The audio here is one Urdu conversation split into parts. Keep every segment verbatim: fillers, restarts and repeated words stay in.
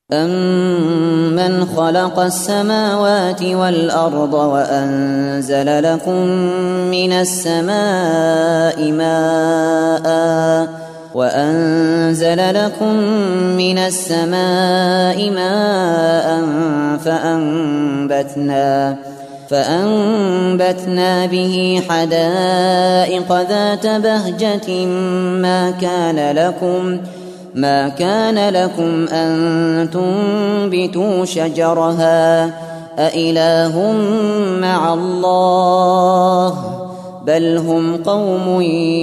أَمَّنْ خَلَقَ السَّمَاوَاتِ وَالْأَرْضَ وَأَنزَلَ لَكُم مِّنَ السَّمَاءِ مَاءً وَأَنزَلَ لَكُم مِّنَ السَّمَاءِ مَاءً فَأَنبَتْنَا فَأَنبَتْنَا بِهِ حَدَائِقَ ذَاتَ بَهْجَةٍ مَا كَانَ لَكُمْ ما كان لكم أن تنبتوا شجرها أإله مع الله بل هم قوم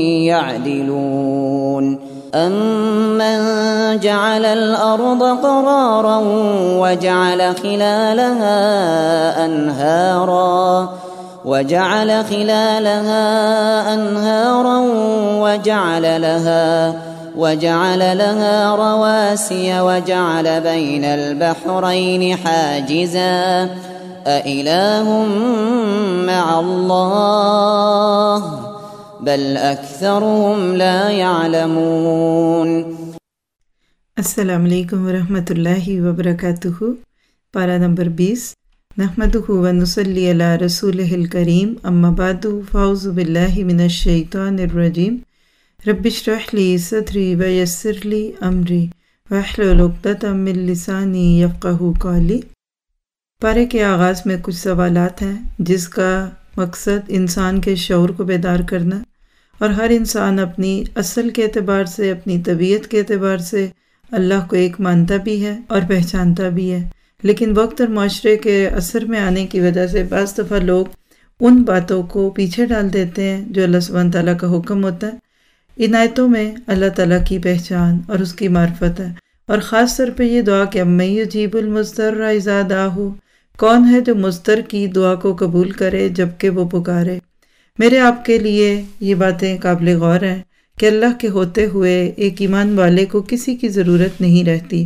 يعدلون أمن جعل الأرض قرارا وجعل خلالها أنهارا وجعل خلالها أنهارا وجعل لها وجعل لها رواسي وجعل بين البحرين حاجزا أإله مع الله بل أكثرهم لا يعلمون۔ السلام علیکم ورحمۃ اللہ وبرکاتہ۔ پارہ نمبر بیس۔ نحمدہ ونصلی علی رسولہ الکریم، اما بعد فاعوذ باللہ من الشیطان الرجیم۔ رب اشرح لی صدری ویسر لی امری واحلل عقدۃ من لسانی یفقہوا قولی۔ پارے کے آغاز میں کچھ سوالات ہیں جس کا مقصد انسان کے شعور کو بیدار کرنا، اور ہر انسان اپنی اصل کے اعتبار سے، اپنی طبیعت کے اعتبار سے اللہ کو ایک مانتا بھی ہے اور پہچانتا بھی ہے، لیکن وقت اور معاشرے کے اثر میں آنے کی وجہ سے بعض دفعہ لوگ ان باتوں کو پیچھے ڈال دیتے ہیں جو اللہ سبحانہ تعالیٰ کا حکم ہوتا ہے۔ ان آیتوں میں اللہ تعالیٰ کی پہچان اور اس کی معرفت ہے، اور خاص طور پہ یہ دعا کہ اَمَّن یُجِیبُ الْمُضْطَرَّ اِذَا دَعَاهُ، کون ہے جو مضطر کی دعا کو قبول کرے جب کہ وہ پکارے۔ میرے آپ کے لیے یہ باتیں قابل غور ہیں کہ اللہ کے ہوتے ہوئے ایک ایمان والے کو کسی کی ضرورت نہیں رہتی۔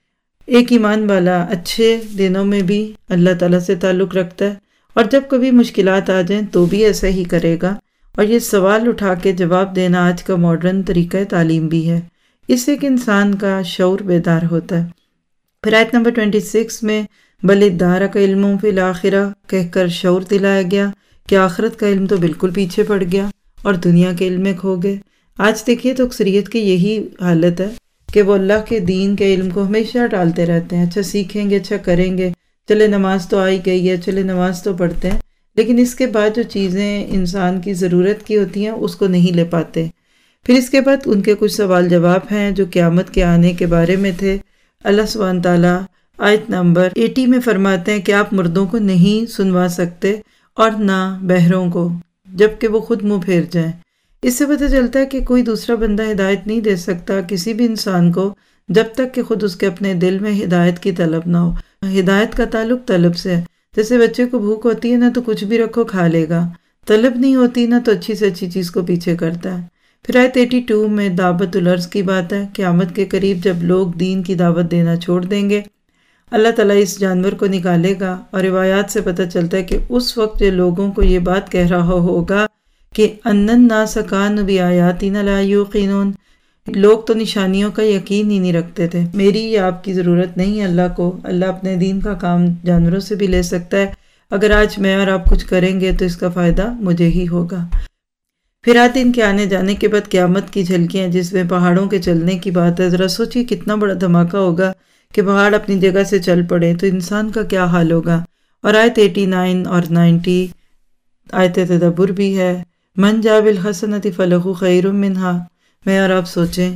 ایک ایمان والا اچھے دنوں میں بھی اللہ تعالیٰ سے تعلق رکھتا ہے، اور جب کبھی مشکلات آ جائیں تو بھی ایسا ہی کرے گا، اور یہ سوال اٹھا کے جواب دینا آج کا ماڈرن طریقہ تعلیم بھی ہے۔ اس سے ایک انسان کا شعور بیدار ہوتا ہے۔ پھر آیت نمبر چھبیس میں بل ادارک علم فی الآخرہ کہہ کر شعور دلایا گیا کہ آخرت کا علم تو بالکل پیچھے پڑ گیا اور دنیا کے علم میں کھو گئے۔ آج دیکھیے تو اکثریت کی یہی حالت ہے کہ وہ اللہ کے دین کے علم کو ہمیشہ ڈالتے رہتے ہیں، اچھا سیکھیں گے، اچھا کریں گے، چلے نماز تو آئی گئی ہے، چلے نماز تو پڑھتے ہیں، لیکن اس کے بعد جو چیزیں انسان کی ضرورت کی ہوتی ہیں اس کو نہیں لے پاتے۔ پھر اس کے بعد ان کے کچھ سوال جواب ہیں جو قیامت کے آنے کے بارے میں تھے۔ اللہ سبحانہ تعالیٰ آیت نمبر اسی میں فرماتے ہیں کہ آپ مردوں کو نہیں سنوا سکتے اور نہ بہروں کو جبکہ وہ خود منہ پھیر جائیں۔ اس سے پتہ چلتا ہے کہ کوئی دوسرا بندہ ہدایت نہیں دے سکتا کسی بھی انسان کو جب تک کہ خود اس کے اپنے دل میں ہدایت کی طلب نہ ہو۔ ہدایت کا تعلق طلب سے ہے۔ جیسے بچے کو بھوک ہوتی ہے نا تو کچھ بھی رکھو کھا لے گا، طلب نہیں ہوتی نا تو اچھی سے اچھی چیز کو پیچھے کرتا ہے۔ پھر آیت باسٹھ میں دعوت الارض کی بات ہے۔ قیامت کے قریب جب لوگ دین کی دعوت دینا چھوڑ دیں گے، اللہ تعالیٰ اس جانور کو نکالے گا، اور روایات سے پتہ چلتا ہے کہ اس وقت جو لوگوں کو یہ بات کہہ رہا ہوگا کہ ان الناس کانوا بآیاتنا لا یوقنون، لوگ تو نشانیوں کا یقین ہی نہیں رکھتے تھے۔ میری یا آپ کی ضرورت نہیں ہے اللہ کو، اللہ اپنے دین کا کام جانوروں سے بھی لے سکتا ہے۔ اگر آج میں اور آپ کچھ کریں گے تو اس کا فائدہ مجھے ہی ہوگا۔ پھر آتے ان کے آنے جانے کے بعد قیامت کی جھلکیاں جس میں پہاڑوں کے چلنے کی بات ہے۔ ذرا سوچیے کتنا بڑا دھماکہ ہوگا کہ پہاڑ اپنی جگہ سے چل پڑے تو انسان کا کیا حال ہوگا۔ اور آیت نناسی اور نوے آیت تدبر بھی ہے۔ من جاء بالحسنۃ فلہ خیر منہا، میں اور آپ سوچیں،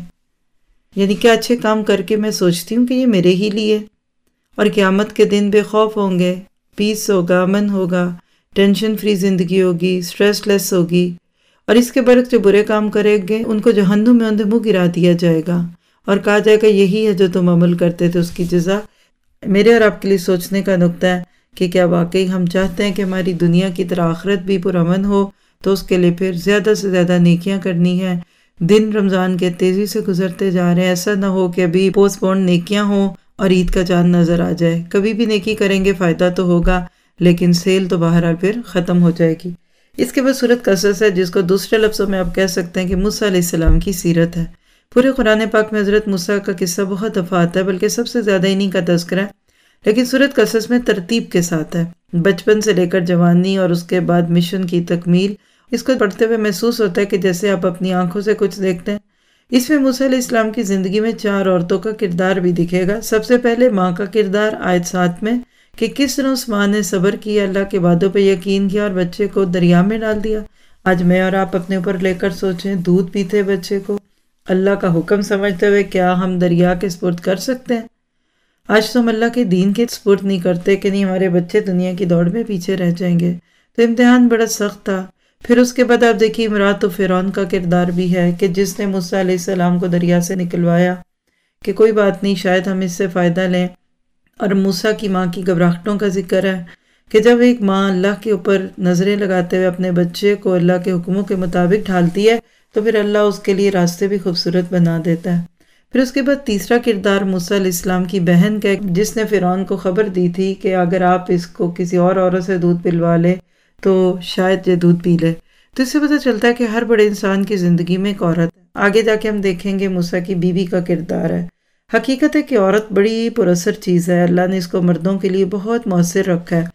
یعنی کیا اچھے کام کر کے میں سوچتی ہوں کہ یہ میرے ہی لیے، اور قیامت کے دن بے خوف ہوں گے، پیس ہوگا، امن ہوگا، ٹینشن فری زندگی ہوگی، سٹریس لیس ہوگی، اور اس کے برعکس جو برے کام کریں گے ان کو جہنم میں اندھے منہ گرا دیا جائے گا اور کہا جائے گا یہی ہے جو تم عمل کرتے تھے اس کی جزا۔ میرے اور آپ کے لیے سوچنے کا نقطہ ہے کہ کیا واقعی ہم چاہتے ہیں کہ ہماری دنیا کی طرح آخرت بھی پرامن ہو، تو اس کے لیے پھر زیادہ سے زیادہ نیکیاں کرنی ہیں۔ دن رمضان کے تیزی سے گزرتے جا رہے ہیں، ایسا نہ ہو کہ ابھی پوسٹ پون نیکیاں ہوں اور عید کا چاند نظر آ جائے۔ کبھی بھی نیکی کریں گے فائدہ تو ہوگا، لیکن سیل تو بہرحال پھر ختم ہو جائے گی۔ اس کے بعد سورۃ قصص ہے جس کو دوسرے لفظوں میں آپ کہہ سکتے ہیں کہ موسیٰ علیہ السلام کی سیرت ہے۔ پورے قرآن پاک میں حضرت موسیٰ کا قصہ بہت دفعہ آتا ہے، بلکہ سب سے زیادہ انہی کا تذکرہ ہے، لیکن سورۃ قصص میں ترتیب کے ساتھ ہے، بچپن سے لے کر جوانی اور اس کے بعد مشن کی تکمیل۔ اس کو پڑھتے ہوئے محسوس ہوتا ہے کہ جیسے آپ اپنی آنکھوں سے کچھ دیکھتے ہیں۔ اس میں موسیٰ علیہ السلام کی زندگی میں چار عورتوں کا کردار بھی دکھے گا۔ سب سے پہلے ماں کا کردار آیت سات میں، کہ کس طرح اس ماں نے صبر کیا، اللہ کے وعدوں پہ یقین کیا اور بچے کو دریا میں ڈال دیا۔ آج میں اور آپ اپنے اوپر لے کر سوچیں، دودھ پیتے بچے کو اللہ کا حکم سمجھتے ہوئے کیا ہم دریا کے سپرد کر سکتے ہیں؟ آج تو ہم اللہ کے دین کے سپرد نہیں کرتے کہ نہیں ہمارے بچے دنیا کی دوڑ میں پیچھے رہ جائیں گے۔ تو امتحان بڑا سخت تھا۔ پھر اس کے بعد آپ دیکھیے امرات و فرعون کا کردار بھی ہے کہ جس نے موسیٰ علیہ السلام کو دریا سے نکلوایا کہ کوئی بات نہیں، شاید ہم اس سے فائدہ لیں۔ اور موسیٰ کی ماں کی گھبراہٹوں کا ذکر ہے کہ جب ایک ماں اللہ کے اوپر نظریں لگاتے ہوئے اپنے بچے کو اللہ کے حکموں کے مطابق ڈھالتی ہے تو پھر اللہ اس کے لیے راستے بھی خوبصورت بنا دیتا ہے۔ پھر اس کے بعد تیسرا کردار موسیٰ علیہ السلام کی بہن کا، جس نے فرعون کو خبر دی تھی کہ اگر آپ اس کو کسی اور عورت سے دودھ پلوا لے تو شاید یہ دودھ پی لے۔ تو اس سے پتہ چلتا ہے کہ ہر بڑے انسان کی زندگی میں ایک عورت ہے۔ آگے جا کے ہم دیکھیں گے موسیٰ کی بیوی کا کردار ہے۔ حقیقت ہے کہ عورت بڑی پراثر چیز ہے، اللہ نے اس کو مردوں کے لیے بہت مؤثر رکھا ہے۔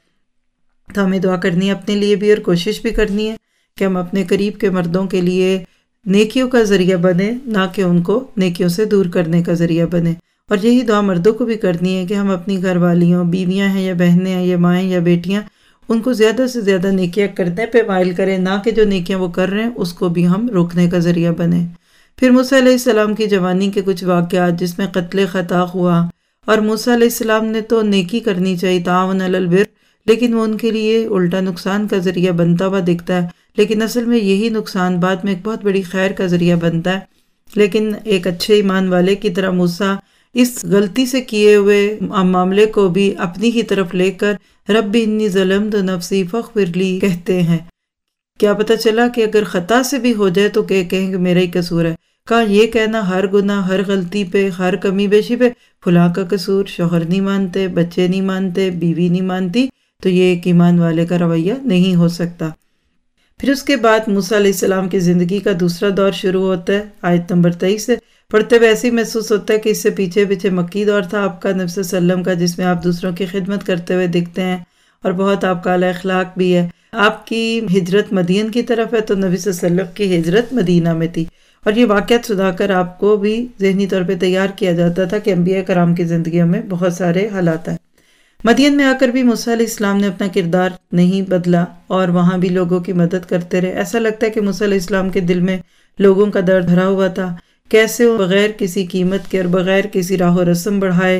تو ہمیں دعا کرنی ہے اپنے لیے بھی اور کوشش بھی کرنی ہے کہ ہم اپنے قریب کے مردوں کے لیے نیکیوں کا ذریعہ بنے، نہ کہ ان کو نیکیوں سے دور کرنے کا ذریعہ بنے۔ اور یہی دعا مردوں کو بھی کرنی ہے کہ ہم اپنی گھر والیوں، بیویاں ہیں یا بہنیں ہیں یا مائیں یا بیٹیاں، ان کو زیادہ سے زیادہ نیکیاں کرنے پہ مائل کریں، نہ کہ جو نیکیاں وہ کر رہے ہیں اس کو بھی ہم روکنے کا ذریعہ بنیں۔ پھر موسیٰ علیہ السلام کی جوانی کے کچھ واقعات جس میں قتل خطا ہوا، اور موسیٰ علیہ السلام نے تو نیکی کرنی چاہیے، تعاون علی البر، لیکن وہ ان کے لیے الٹا نقصان کا ذریعہ بنتا ہوا دکھتا ہے، لیکن اصل میں یہی نقصان بعد میں ایک بہت بڑی خیر کا ذریعہ بنتا ہے۔ لیکن ایک اچھے ایمان والے کی طرح موسیٰ اس غلطی سے کیے ہوئے معاملے کو بھی اپنی ہی طرف لے کر رب انی ظلمت نفسی فاغفر لی کہتے ہیں۔ کیا پتہ چلا کہ اگر خطا سے بھی ہو جائے تو کہ کہیں کہ میرا ہی قصور ہے۔ کہا یہ کہنا ہر گناہ، ہر غلطی پہ، ہر کمی بیشی پہ فلاں کا قصور، شوہر نہیں مانتے، بچے نہیں مانتے، بیوی نہیں مانتی، تو یہ ایک ایمان والے کا رویہ نہیں ہو سکتا۔ پھر اس کے بعد موسیٰ علیہ السلام کی زندگی کا دوسرا دور شروع ہوتا ہے، آیت نمبر تیئیس سے پڑھتے ہوئے ایسے ہی محسوس ہوتا ہے کہ اس سے پیچھے پیچھے مکی دور تھا آپ کا، نبی صلی اللہ علیہ وسلم کا، جس میں آپ دوسروں کی خدمت کرتے ہوئے دکھتے ہیں اور بہت آپ کا اعلیٰ اخلاق بھی ہے۔ آپ کی ہجرت مدین کی طرف ہے تو نبی صلی اللہ علیہ وسلم کی ہجرت مدینہ میں تھی، اور یہ واقعات سنا کر آپ کو بھی ذہنی طور پہ تیار کیا جاتا تھا کہ انبیاء کرام کی زندگیوں میں بہت سارے حالات ہیں۔ مدین میں آ کر بھی موسیٰ علیہ السلام نے اپنا کردار نہیں بدلا اور وہاں بھی لوگوں کی مدد کرتے رہے۔ ایسا لگتا ہے کہ موسیٰ علیہ السلام کے دل میں لوگوں کا درد بھرا ہوا تھا، کیسے وہ بغیر کسی قیمت کے اور بغیر کسی راہ و رسم بڑھائے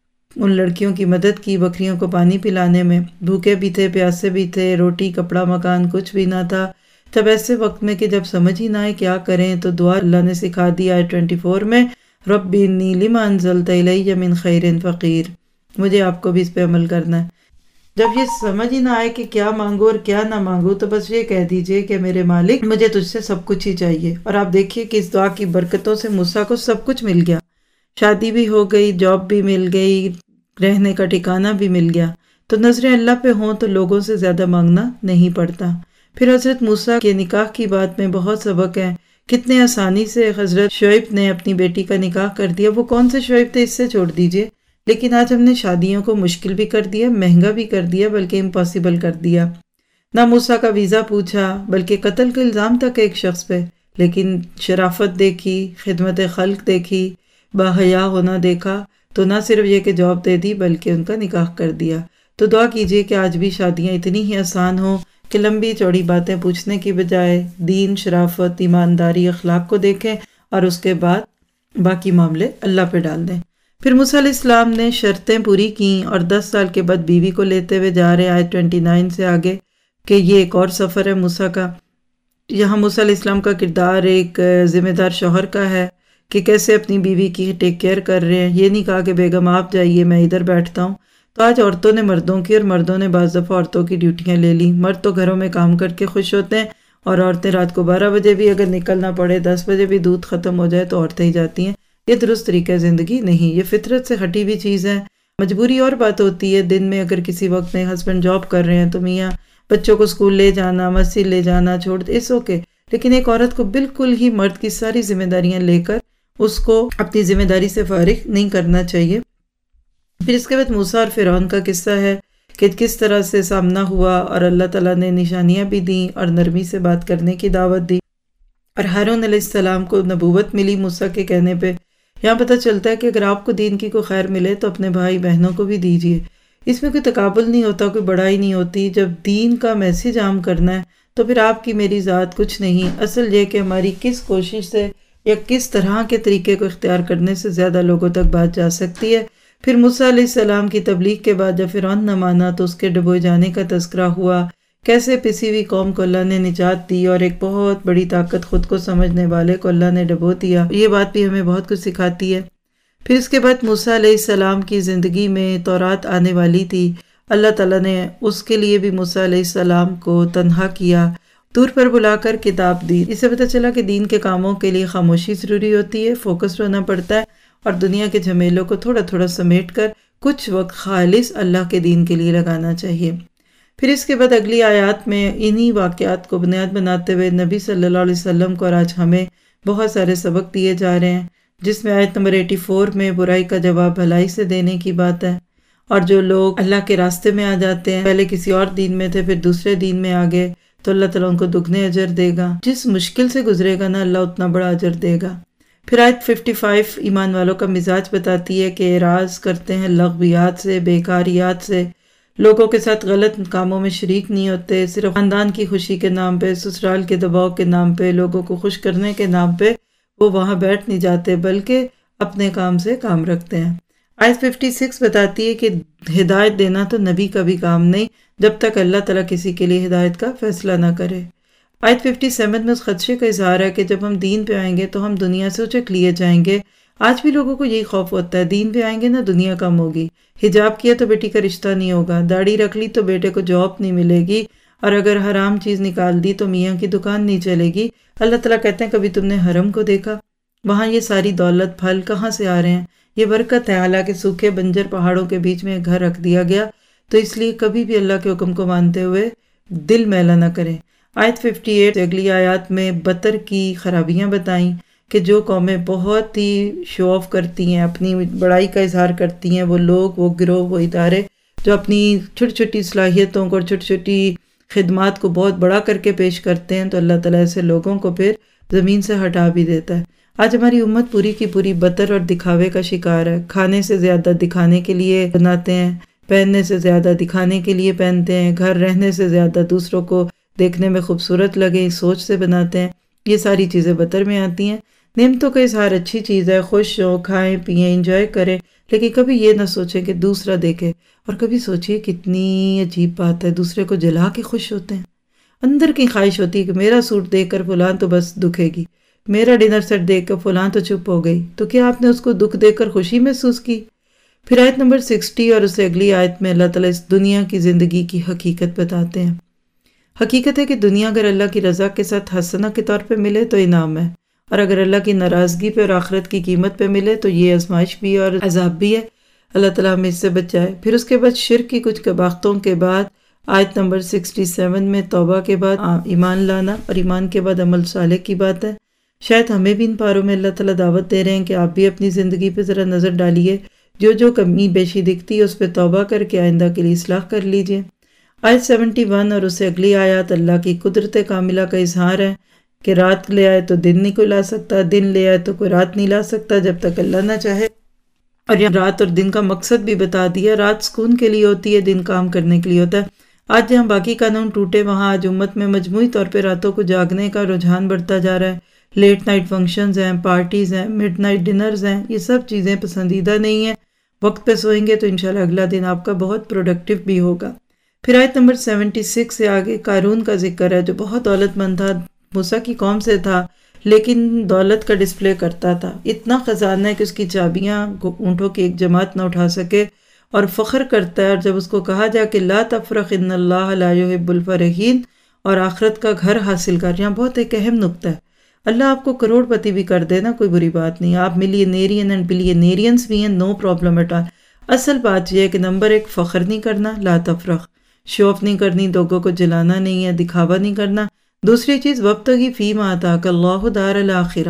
ان لڑکیوں کی مدد کی، بکریوں کو پانی پلانے میں۔ بھوکے بھی تھے، پیاسے بھی تھے، روٹی کپڑا مکان کچھ بھی نہ تھا۔ تب ایسے وقت میں کہ جب سمجھ ہی نہ آئے کیا کریں تو دعا اللہ نے سکھا دی آیت چوبیس میں، رب انی لما انزلت الی من خیر فقیر۔ مجھے آپ کو بھی اس پہ عمل کرنا ہے۔ جب یہ سمجھ ہی نہ آئے کہ کیا مانگو اور کیا نہ مانگو تو بس یہ کہہ دیجئے کہ میرے مالک مجھے تجھ سے سب کچھ ہی چاہیے۔ اور آپ دیکھیے کہ اس دعا کی برکتوں سے موسیٰ کو سب کچھ مل گیا، شادی بھی ہو گئی، جاب بھی مل گئی، رہنے کا ٹھکانہ بھی مل گیا۔ تو نظریں اللہ پہ ہوں تو لوگوں سے زیادہ مانگنا نہیں پڑتا۔ پھر حضرت موسیٰ کے نکاح کی بات میں بہت سبق ہے، کتنے آسانی سے حضرت شعیب نے اپنی بیٹی کا نکاح کر دیا۔ وہ کون سے شعیب تھے اس سے چھوڑ دیجئے، لیکن آج ہم نے شادیوں کو مشکل بھی کر دیا، مہنگا بھی کر دیا، بلکہ امپاسبل کر دیا۔ نہ موسیٰ کا ویزا پوچھا بلکہ قتل کا الزام تک ایک شخص پہ، لیکن شرافت دیکھی، خدمت خلق دیکھی، باحیا ہونا دیکھا، تو نہ صرف یہ کہ جواب دے دی بلکہ ان کا نکاح کر دیا۔ تو دعا کیجئے کہ آج بھی شادیاں اتنی ہی آسان ہوں کہ لمبی چوڑی باتیں پوچھنے کی بجائے دین، شرافت، ایمانداری، اخلاق کو دیکھیں اور اس کے بعد باقی معاملے اللہ پہ ڈال دیں۔ پھر موسیٰ علیہ السلام نے شرطیں پوری کیں اور دس سال کے بعد بیوی کو لیتے ہوئے جا رہے آیت انیس سے آگے کہ یہ ایک اور سفر ہے موسیٰ کا۔ یہاں موسیٰ علیہ السلام کا کردار ایک ذمہ دار شوہر کا ہے کہ کیسے اپنی بیوی کی ٹیک کیئر کر رہے ہیں۔ یہ نہیں کہا کہ بیگم آپ جائیے میں ادھر بیٹھتا ہوں۔ تو آج عورتوں نے مردوں کی اور مردوں نے بعض دفعہ عورتوں کی ڈیوٹیاں لے لی۔ مرد تو گھروں میں کام کر کے خوش ہوتے ہیں اور عورتیں رات کو بارہ بجے بھی اگر نکلنا پڑے، دس بجے بھی دودھ ختم ہو جائے تو عورتیں ہی جاتی ہیں۔ یہ درست طریقہ زندگی نہیں، یہ فطرت سے ہٹی ہوئی چیز ہے۔ مجبوری اور بات ہوتی ہے، دن میں اگر کسی وقت میں ہسبینڈ جاب کر رہے ہیں تو میاں بچوں کو اسکول لے جانا، مسجد لے جانا چھوڑ اٹس اوکے، لیکن ایک عورت کو بالکل ہی مرد کی ساری ذمہ داریاں لے کر اس کو اپنی ذمہ داری سے فارغ نہیں کرنا چاہیے۔ پھر اس کے بعد موسیٰ اور فرعون کا قصہ ہے کہ کس طرح سے سامنا ہوا اور اللہ تعالیٰ نے نشانیاں بھی دیں اور نرمی سے بات کرنے کی دعوت دی، اور ہارون علیہ السلام کو نبوت ملی موسیٰ کے کہنے پہ۔ یہاں پتہ چلتا ہے کہ اگر آپ کو دین کی کوئی خیر ملے تو اپنے بھائی بہنوں کو بھی دیجیے، اس میں کوئی تقابل نہیں ہوتا، کوئی بڑائی نہیں ہوتی۔ جب دین کا میسیج عام کرنا ہے تو پھر آپ کی میری ذات کچھ نہیں، اصل یہ کہ ہماری کس کوشش سے یا کس طرح کے طریقے کو اختیار کرنے سے زیادہ لوگوں تک بات جا سکتی ہے۔ پھر موسیٰ علیہ السلام کی تبلیغ کے بعد جب فرعون نہ مانا تو اس کے ڈبوئے جانے کا تذکرہ ہوا، کیسے پسی ہوئی قوم کو اللہ نے نجات دی اور ایک بہت بڑی طاقت خود کو سمجھنے والے کو اللہ نے ڈبو دیا۔ یہ بات بھی ہمیں بہت کچھ سکھاتی ہے۔ پھر اس کے بعد موسیٰ علیہ السلام کی زندگی میں تورات آنے والی تھی، اللہ تعالیٰ نے اس کے لیے بھی موسیٰ علیہ السلام کو تنہا کیا، دور پر بلا کر کتاب دی۔ اس سے پتہ چلا کہ دین کے کاموں کے لیے خاموشی ضروری ہوتی ہے، فوکس ہونا پڑتا ہے، اور دنیا کے جھمیلوں کو تھوڑا تھوڑا سمیٹ کر کچھ وقت خالص اللہ کے دین کے لیے لگانا چاہیے۔ پھر اس کے بعد اگلی آیات میں انہی واقعات کو بنیاد بناتے ہوئے نبی صلی اللہ علیہ وسلم کو اور آج ہمیں بہت سارے سبق دیے جا رہے ہیں، جس میں آیت نمبر چوراسی میں برائی کا جواب بھلائی سے دینے کی بات ہے، اور جو لوگ اللہ کے راستے میں آ جاتے ہیں، پہلے کسی اور دین میں تھے پھر دوسرے دین میں آ گئے، تو اللہ تعالیٰ ان کو دگنے اجر دے گا، جس مشکل سے گزرے گا نا اللہ اتنا بڑا اجر دے گا۔ پھر آیت پچپن ایمان والوں کا مزاج بتاتی ہے کہ اعراض کرتے ہیں لغویات سے، بیکاریات سے، لوگوں کے ساتھ غلط کاموں میں شریک نہیں ہوتے، صرف خاندان کی خوشی کے نام پہ، سسرال کے دباؤ کے نام پہ، لوگوں کو خوش کرنے کے نام پہ وہ وہاں بیٹھ نہیں جاتے، بلکہ اپنے کام سے کام رکھتے ہیں۔ آیت چھپن بتاتی ہے کہ ہدایت دینا تو نبی کا بھی کام نہیں جب تک اللہ تعالیٰ کسی کے لیے ہدایت کا فیصلہ نہ کرے۔ آیت سپن میں اس خدشے کا اظہار ہے کہ جب ہم دین پہ آئیں گے تو ہم دنیا سے اچک لیے جائیں گے۔ آج بھی لوگوں کو یہی خوف ہوتا ہے، دین پہ آئیں گے نا دنیا کم ہوگی، حجاب کیا تو بیٹی کا رشتہ نہیں ہوگا، داڑھی رکھ لی تو بیٹے کو جاب نہیں ملے گی، اور اگر حرام چیز نکال دی تو میاں کی دکان نہیں چلے گی۔ اللہ تعالیٰ کہتے ہیں کبھی تم نے حرم کو دیکھا؟ وہاں یہ ساری دولت پھل کہاں سے آ رہے ہیں؟ یہ برکت ہے، حالانکہ سوکھے بنجر پہاڑوں کے بیچ میں گھر رکھ دیا گیا، تو اس لیے کبھی بھی اللہ کے حکم کو مانتے ہوئے دل میلا نہ کریں۔ آیت اٹھاون اگلی آیات میں بطر کی خرابیاں بتائیں کہ جو قومیں بہت ہی شو آف کرتی ہیں، اپنی بڑائی کا اظہار کرتی ہیں، وہ لوگ، وہ گروہ، وہ ادارے جو اپنی چھوٹی چھوٹی صلاحیتوں کو اور چھوٹی چھوٹی خدمات کو بہت بڑا کر کے پیش کرتے ہیں، تو اللہ تعالیٰ ایسے لوگوں کو پھر زمین سے ہٹا بھی دیتا ہے۔ آج ہماری امت پوری کی پوری بطر اور دکھاوے کا شکار ہے، کھانے سے زیادہ دکھانے کے لیے بناتے ہیں، پہننے سے زیادہ دکھانے کے لیے پہنتے ہیں، گھر رہنے سے زیادہ دوسروں کو دیکھنے میں خوبصورت لگے سوچ سے بناتے ہیں۔ یہ ساری چیزیں بطر میں آتی ہیں۔ نعمتوں کا اظہار اچھی چیز ہے، خوش ہو، کھائیں پئیں، انجوائے کریں، لیکن کبھی یہ نہ سوچیں کہ دوسرا دیکھے، اور کبھی سوچئے کتنی عجیب بات ہے، دوسرے کو جلا کے خوش ہوتے ہیں۔ اندر کی خواہش ہوتی ہے کہ میرا سوٹ دیکھ کر فلاں تو بس دکھے گی، میرا ڈنر سیٹ دیکھ کر فلاں تو چپ ہو گئی، تو کیا آپ نے اس کو دکھ دیکھ کر خوشی محسوس کی؟ پھر آیت نمبر ساٹھ اور اسے اگلی آیت میں اللہ تعالیٰ اس دنیا کی زندگی کی حقیقت بتاتے ہیں۔ حقیقت ہے کہ دنیا اگر اللہ کی رضا کے ساتھ حسنہ کے طور پہ ملے تو انعام ہے، اور اگر اللہ کی ناراضگی پہ اور آخرت کی قیمت پہ ملے تو یہ آزمائش بھی اور عذاب بھی ہے۔ اللہ تعالیٰ ہمیں اس سے بچائے۔ پھر اس کے بعد شرک کی کچھ قباحتوں کے بعد آیت نمبر سڑسٹھ میں توبہ کے بعد ایمان لانا، اور ایمان کے بعد عمل صالح کی بات ہے۔ شاید ہمیں بھی ان پاروں میں اللہ تعالیٰ دعوت دے رہے ہیں کہ آپ بھی اپنی زندگی پہ ذرا نظر ڈالیے، جو جو کمی بیشی دکھتی ہے اس پہ توبہ کر کے آئندہ کے لیے اصلاح کر لیجئے۔ آیت اکہتر اور اسے اگلی آیات اللہ کی قدرت کاملہ کا اظہار ہے کہ رات لے آئے تو دن نہیں کوئی لا سکتا، دن لے آئے تو کوئی رات نہیں لا سکتا جب تک اللہ نہ چاہے۔ اور یہاں رات اور دن کا مقصد بھی بتا دیا، رات سکون کے لیے ہوتی ہے، دن کام کرنے کے لیے ہوتا ہے۔ آج جہاں باقی قانون ٹوٹے وہاں آج امت میں مجموعی طور پہ راتوں کو جاگنے کا رجحان بڑھتا جا رہا ہے۔ لیٹ نائٹ فنکشنز ہیں، پارٹیز ہیں، مڈ نائٹ ڈنرز ہیں، یہ سب چیزیں پسندیدہ نہیں ہیں۔ وقت پہ سوئیں گے تو انشاءاللہ اگلا دن آپ کا بہت پروڈکٹیو بھی ہوگا۔ پھر آیت نمبر چھہتر سے آگے قارون کا ذکر ہے جو بہت دولت مند تھا، موسیٰ کی قوم سے تھا، لیکن دولت کا ڈسپلے کرتا تھا، اتنا خزانہ ہے کہ اس کی چابیاں اونٹوں کی ایک جماعت نہ اٹھا سکے، اور فخر کرتا ہے۔ اور جب اس کو کہا جا کہ لا تفرح ان اللہ لا يحب الفرحین، اور آخرت کا گھر حاصل کر، یہاں بہت ایک اہم نقطہ ہے۔ اللہ آپ کو کروڑ پتی بھی کر دے نا، کوئی بری بات نہیں، آپ ملینیرین اینڈ بلینیرینز بھی ہیں، نو پرابلم ایٹ آل۔ اصل بات یہ ہے کہ نمبر ایک فخر نہیں کرنا، لا تفرح، شو آف نہیں کرنی، لوگوں کو جلانا نہیں ہے، دکھاوا نہیں کرنا۔ دوسری چیز وابتغی فیما آتاک اللہ دار الاخرہ،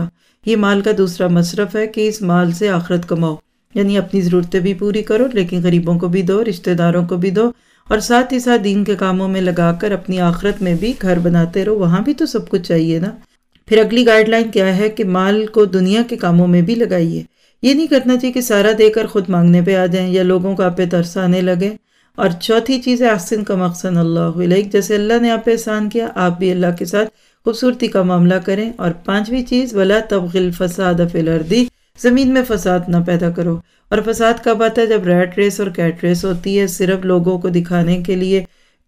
یہ مال کا دوسرا مصرف ہے کہ اس مال سے آخرت کماؤ، یعنی اپنی ضرورتیں بھی پوری کرو لیکن غریبوں کو بھی دو، رشتہ داروں کو بھی دو، اور ساتھ ہی ساتھ دین کے کاموں میں لگا کر اپنی آخرت میں بھی گھر بناتے رہو، وہاں بھی تو سب کچھ چاہیے نا۔ پھر اگلی گائیڈ لائن کیا ہے کہ مال کو دنیا کے کاموں میں بھی لگائیے۔ یہ نہیں کرنا چاہیے کہ سارا دے کر خود مانگنے پہ آ جائیں یا لوگوں کو آپ پہ ترس آنے لگے۔ اور چوتھی چیز ہے احسن کما احسن اللہ الیک، جیسے اللہ نے آپ پہ احسان کیا آپ بھی اللہ کے ساتھ خوبصورتی کا معاملہ کریں۔ اور پانچویں چیز ولا تبغی الفساد فی الارض، زمین میں فساد نہ پیدا کرو۔ اور فساد کب آتا ہے؟ جب ریٹ ریس اور کیٹ ریس ہوتی ہے، صرف لوگوں کو دکھانے کے لیے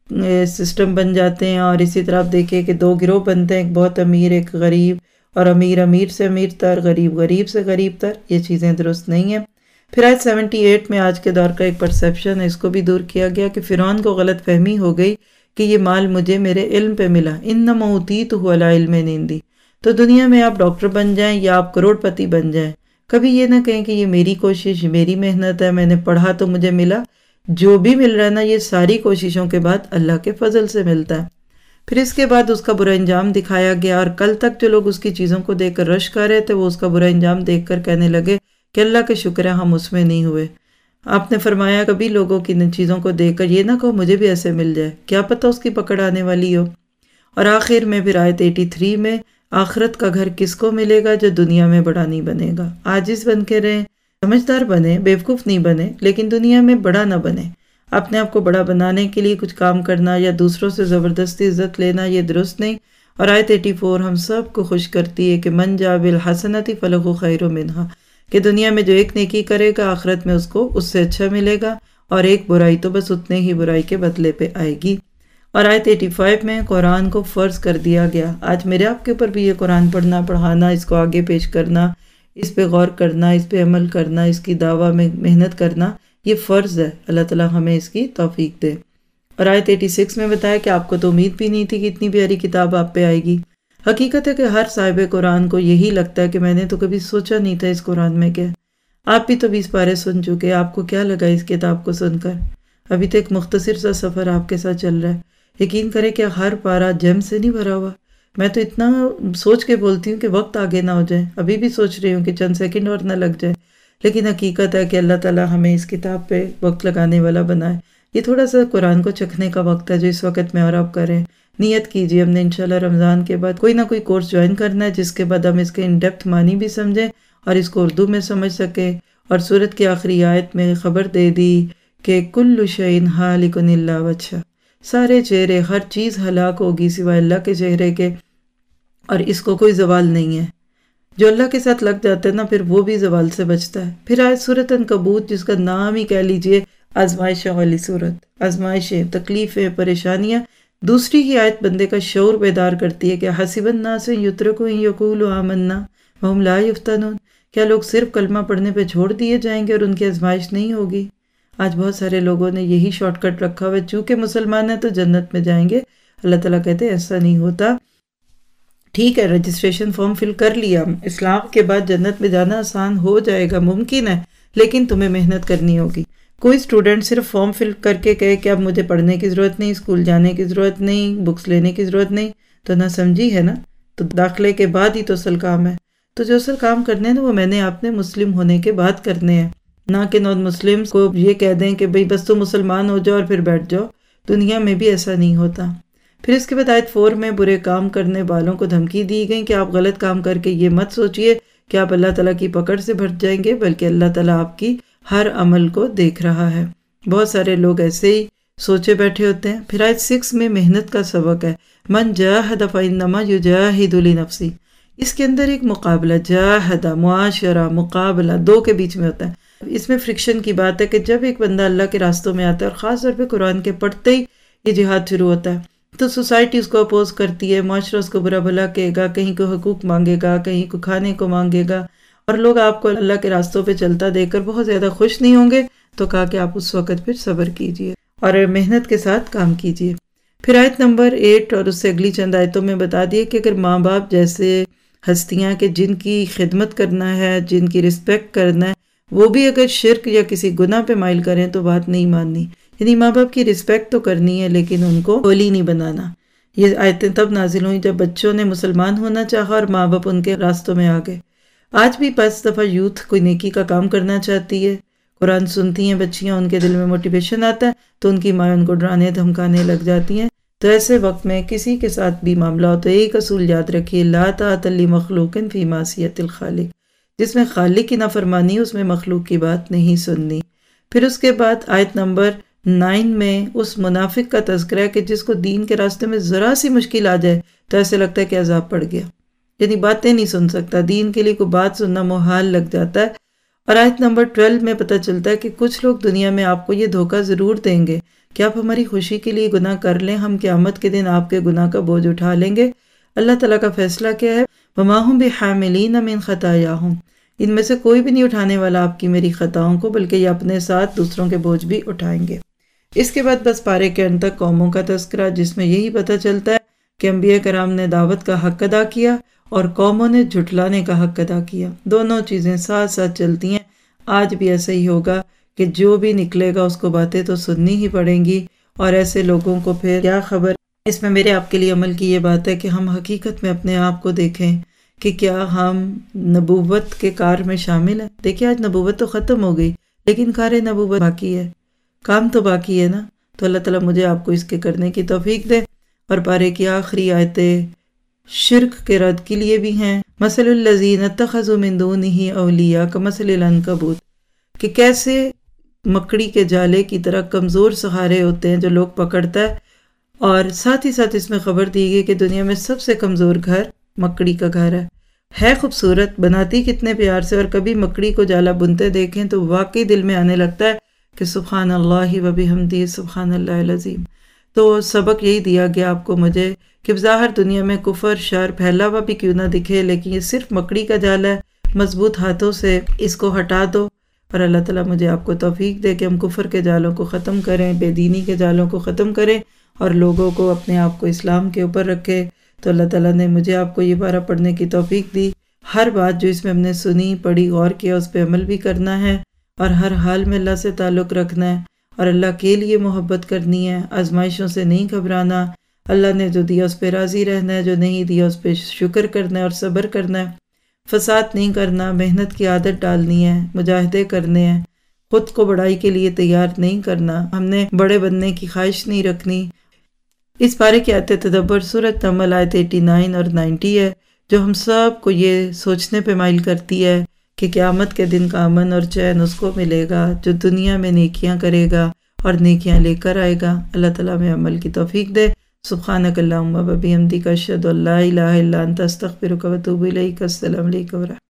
سسٹم بن جاتے ہیں، اور اسی طرح آپ دیکھیں کہ دو گروہ بنتے ہیں، ایک بہت امیر ایک غریب، اور امیر امیر سے امیر تر، غریب غریب سے غریب تر۔ یہ چیزیں درست نہیں ہیں۔ پھر آیت سیونٹی ایٹ میں آج کے دور کا ایک پرسیپشن ہے، اس کو بھی دور کیا گیا کہ فرعون کو غلط فہمی ہو گئی کہ یہ مال مجھے میرے علم پہ ملا، انما اوتیتہ علی علم عندی۔ تو دنیا میں آپ ڈاکٹر بن جائیں یا آپ کروڑ پتی بن جائیں، کبھی یہ نہ کہیں کہ یہ میری کوشش میری محنت ہے، میں نے پڑھا تو مجھے ملا۔ جو بھی مل رہا ہے نا، یہ ساری کوششوں کے بعد اللہ کے فضل سے ملتا ہے۔ پھر اس کے بعد اس کا برا انجام دکھایا گیا، اور کل تک جو لوگ اس کی چیزوں کو دیکھ کر رش کر رہے تھے وہ اس کا برا انجام دیکھ کر کہنے لگے کہ اللہ کے شکر ہے ہم اس میں نہیں ہوئے۔ آپ نے فرمایا کبھی لوگوں کی ان چیزوں کو دیکھ کر یہ نہ کہو مجھے بھی ایسے مل جائے، کیا پتہ اس کی پکڑ آنے والی ہو۔ اور آخر میں پھر آیت تراسی میں آخرت کا گھر کس کو ملے گا؟ جو دنیا میں بڑا نہیں بنے گا۔ عاجز بن کے رہیں، سمجھدار بنے، بیوقوف نہیں بنے، لیکن دنیا میں بڑا نہ بنے۔ اپنے آپ کو بڑا بنانے کے لیے کچھ کام کرنا یا دوسروں سے زبردستی عزت لینا یہ درست نہیں۔ اور آیت چوراسی ہم سب کو خوش کرتی ہے کہ من جاء بالحسنۃ فلہ خیر منہا، کہ دنیا میں جو ایک نیکی کرے گا آخرت میں اس کو اس سے اچھا ملے گا، اور ایک برائی تو بس اتنے ہی برائی کے بدلے پہ آئے گی۔ اور آیت پچاسی میں قرآن کو فرض کر دیا گیا۔ آج میرے آپ کے اوپر بھی یہ قرآن پڑھنا، پڑھانا، اس کو آگے پیش کرنا، اس پہ غور کرنا، اس پہ عمل کرنا، اس کی دعویٰ میں محنت کرنا، یہ فرض ہے۔ اللہ تعالیٰ ہمیں اس کی توفیق دے۔ اور آیت چھیاسی میں بتایا کہ آپ کو تو امید بھی نہیں تھی کہ اتنی پیاری کتاب آپ پہ آئے گی۔ حقیقت ہے کہ ہر صاحب قرآن کو یہی لگتا ہے کہ میں نے تو کبھی سوچا نہیں تھا اس قرآن میں کیا۔ آپ بھی تو بیس پارے سن چکے، آپ کو کیا لگا اس کتاب کو سن کر؟ ابھی تو ایک مختصر سا سفر آپ کے ساتھ چل رہا ہے۔ یقین کریں کہ ہر پارہ جم سے نہیں بھرا ہوا۔ میں تو اتنا سوچ کے بولتی ہوں کہ وقت آگے نہ ہو جائے، ابھی بھی سوچ رہی ہوں کہ چند سیکنڈ اور نہ لگ جائے، لیکن حقیقت ہے کہ اللہ تعالیٰ ہمیں اس کتاب پہ وقت لگانے والا بنائے۔ یہ تھوڑا سا قرآن کو چکھنے کا وقت ہے جو اس وقت میں اور آپ کریں۔ نیت کیجیے، ہم نے انشاءاللہ رمضان کے بعد کوئی نہ کوئی کورس جوائن کرنا ہے جس کے بعد ہم اس کے ان ڈیپتھ معنی بھی سمجھیں اور اس کو اردو میں سمجھ سکیں۔ اور سورت کی آخری آیت میں خبر دے دی کہ کل شیء ہالک الا وجہہ، سارے چہرے، ہر چیز ہلاک ہوگی سوائے اللہ کے چہرے کے، اور اس کو کوئی زوال نہیں ہے۔ جو اللہ کے ساتھ لگ جاتا ہے نا پھر وہ بھی زوال سے بچتا ہے۔ پھر آیت سورۃ عنکبوت، جس کا نام ہی کہہ لیجئے آزمائشوں والی سورت، آزمائشیں، تکلیفیں، پریشانیاں۔ دوسری ہی آیت بندے کا شعور بیدار کرتی ہے کہ حسب الناس یترکوا ان یقولوا آمنا وہم لا یفتنون، کیا لوگ صرف کلمہ پڑھنے پہ چھوڑ دیے جائیں گے اور ان کی آزمائش نہیں ہوگی؟ آج بہت سارے لوگوں نے یہی شارٹ کٹ رکھا ہوا ہے، چونکہ مسلمان ہیں تو جنت میں جائیں گے۔ اللہ تعالیٰ کہتے ہیں ایسا نہیں ہوتا۔ ٹھیک ہے، رجسٹریشن فارم فل کر لیا، اسلام کے بعد جنت میں جانا آسان ہو جائے گا، ممکن ہے، لیکن تمہیں محنت کرنی ہوگی۔ کوئی اسٹوڈنٹ صرف فارم فل کر کے کہے کہ اب مجھے پڑھنے کی ضرورت نہیں، اسکول جانے کی ضرورت نہیں، بکس لینے کی ضرورت نہیں، تو نہ سمجھی ہے نا، تو داخلے کے بعد ہی تو اصل کام ہے۔ تو جو اصل کام کرنے ہیں نا وہ میں نے آپ نے مسلم ہونے کے بعد کرنے ہیں، نہ کہ نان مسلم کو یہ کہہ دیں کہ بھئی بس تو مسلمان ہو جاؤ اور پھر بیٹھ جاؤ۔ دنیا میں بھی ایسا نہیں ہوتا۔ پھر اس کے بعد آیت فور میں برے کام کرنے والوں کو دھمکی دی گئی کہ آپ غلط کام کر کے یہ مت سوچئے کہ آپ اللہ تعالیٰ کی پکڑ سے بھٹ جائیں گے، بلکہ اللہ تعالیٰ آپ کی ہر عمل کو دیکھ رہا ہے۔ بہت سارے لوگ ایسے ہی سوچے بیٹھے ہوتے ہیں۔ پھر آیت سکس میں محنت کا سبق ہے، من جاہد فإنما یجاہد لنفسہ۔ اس کے اندر ایک مقابلہ، جاہد، معاشرہ، مقابلہ، دو کے بیچ میں ہوتا ہے۔ اس میں فرکشن کی بات ہے کہ جب ایک بندہ اللہ کے راستوں میں آتا ہے، اور خاص طور پہ قرآن کے پڑھتے ہی یہ جہاد شروع ہوتا ہے، تو سوسائٹی اس کو اپوز کرتی ہے، معاشرہ اس کو برا بھلا کہے گا، کہیں کو حقوق مانگے گا، کہیں کو کھانے کو مانگے گا، اور لوگ آپ کو اللہ کے راستوں پہ چلتا دیکھ کر بہت زیادہ خوش نہیں ہوں گے۔ تو کہا کہ آپ اس وقت پھر صبر کیجئے اور محنت کے ساتھ کام کیجئے۔ پھر آیت نمبر ایٹ اور اس سے اگلی چند آیتوں میں بتا دیے کہ اگر ماں باپ جیسے ہستیاں کہ جن کی خدمت کرنا ہے، جن کی رسپیکٹ کرنا ہے، وہ بھی اگر شرک یا کسی گناہ پہ مائل کریں تو بات نہیں ماننی۔ یعنی ماں باپ کی رسپیکٹ تو کرنی ہے لیکن ان کو ہولی نہیں بنانا۔ یہ آیتیں تب نازل ہوئیں جب بچوں نے مسلمان ہونا چاہا اور ماں باپ ان کے راستوں میں آ گئے۔ آج بھی بعض دفعہ یوتھ کوئی نیکی کا کام کرنا چاہتی ہے، قرآن سنتی ہیں بچیاں، ان کے دل میں موٹیویشن آتا ہے تو ان کی مائیں ان کو ڈرانے دھمکانے لگ جاتی ہیں۔ تو ایسے وقت میں کسی کے ساتھ بھی معاملہ ہو تو ایک اصول یاد رکھیے، لا طاعۃ لمخلوق فی معصیۃ الخالق، جس میں خالق کی نافرمانی اس میں مخلوق کی بات نہیں سننی۔ پھر اس کے بعد آیت نمبر نائن میں اس منافق کا تذکرہ ہے کہ جس کو دین کے راستے میں ذرا سی مشکل آ جائے تو ایسے لگتا ہے کہ عذاب پڑ گیا، یعنی باتیں نہیں سن سکتا، دین کے لیے کوئی بات سننا محال لگ جاتا ہے۔ اور آیت نمبر بارہ میں پتہ چلتا ہے کہ کچھ لوگ دنیا میں آپ کو یہ دھوکہ ضرور دیں گے کہ آپ ہماری خوشی کے لیے گناہ کر لیں، ہم قیامت کے دن آپ کے گناہ کا بوجھ اٹھا لیں گے۔ اللہ تعالیٰ کا فیصلہ کیا ہے؟ وَمَا هُمْ بِحَامِلِينَ مِنْ خَطَايَاهُمْ، ان میں سے کوئی بھی نہیں اٹھانے والا آپ کی میری خطاؤں کو، بلکہ یہ اپنے ساتھ دوسروں کے بوجھ بھی اٹھائیں گے۔ اس کے بعد بس پارے کے انت تک قوموں کا تذکرہ، جس میں یہی پتہ چلتا ہے کہ انبیاء کرام نے دعوت کا حق ادا کیا اور قوموں نے جھٹلانے کا حق ادا کیا، دونوں چیزیں ساتھ ساتھ چلتی ہیں۔ آج بھی ایسا ہی ہوگا کہ جو بھی نکلے گا اس کو باتیں تو سننی ہی پڑیں گی، اور ایسے لوگوں کو پھر کیا خبر۔ اس میں میرے آپ کے لیے عمل کی یہ بات ہے کہ ہم حقیقت میں اپنے آپ کو دیکھیں کہ کیا ہم نبوت کے کار میں شامل ہیں۔ دیکھیں آج نبوت تو ختم ہو گئی لیکن کار نبوت باقی ہے، کام تو باقی ہے نا۔ تو اللہ تعالیٰ مجھے آپ کو اس کے کرنے کی توفیق دے۔ اور پارے کی آخری آیتیں شرک کے رد کے لیے بھی ہیں۔ مثل الذین اتخذوا من دونہ اولیاء کمثل العنکبوت، کہ کیسے مکڑی کے جالے کی طرح کمزور سہارے ہوتے ہیں جو لوگ پکڑتا ہے، اور ساتھ ہی ساتھ اس میں خبر دی گئی کہ دنیا میں سب سے کمزور گھر مکڑی کا گھر ہے۔ ہے خوبصورت، بناتی کتنے پیار سے، اور کبھی مکڑی کو جالا بنتے دیکھیں تو واقعی دل میں آنے لگتا ہے کہ سبحان اللہ و بحمدہ سبحان اللہ العظیم۔ تو سبق یہی دیا گیا آپ کو مجھے کہ ظاہر دنیا میں کفر شر پھیلا ہوا بھی کیوں نہ دکھے، لیکن یہ صرف مکڑی کا جال ہے، مضبوط ہاتھوں سے اس کو ہٹا دو۔ اور اللہ تعالیٰ مجھے آپ کو توفیق دے کہ ہم کفر کے جالوں کو ختم کریں، بے دینی کے جالوں کو ختم کریں، اور لوگوں کو اپنے آپ کو اسلام کے اوپر رکھے۔ تو اللہ تعالیٰ نے مجھے آپ کو یہ پارہ پڑھنے کی توفیق دی۔ ہر بات جو اس میں ہم نے سنی پڑھی غور کیا اس پہ عمل بھی کرنا ہے، اور ہر حال میں اللہ سے تعلق رکھنا ہے، اور اللہ کے لیے محبت کرنی ہے، آزمائشوں سے نہیں گھبرانا، اللہ نے جو دیا اس پہ راضی رہنا ہے، جو نہیں دیا اس پہ شکر کرنا ہے اور صبر کرنا ہے، فساد نہیں کرنا، محنت کی عادت ڈالنی ہے، مجاہدے کرنے ہیں، خود کو بڑائی کے لیے تیار نہیں کرنا، ہم نے بڑے بننے کی خواہش نہیں رکھنی۔ اس پارے کی آیت تدبر سورۃ نمل آیت نناسی اور نوے ہے، جو ہم سب کو یہ سوچنے پہ مائل کرتی ہے کہ قیامت کے دن کا امن اور چین اس کو ملے گا جو دنیا میں نیکیاں کرے گا اور نیکیاں لے کر آئے گا۔ اللہ تعالیٰ میں عمل کی توفیق دے۔ سبحانک اللہم و بحمدک اشہد ان لا الہ الا انت استغفرک و اتوب الیک۔ السلام علیکم۔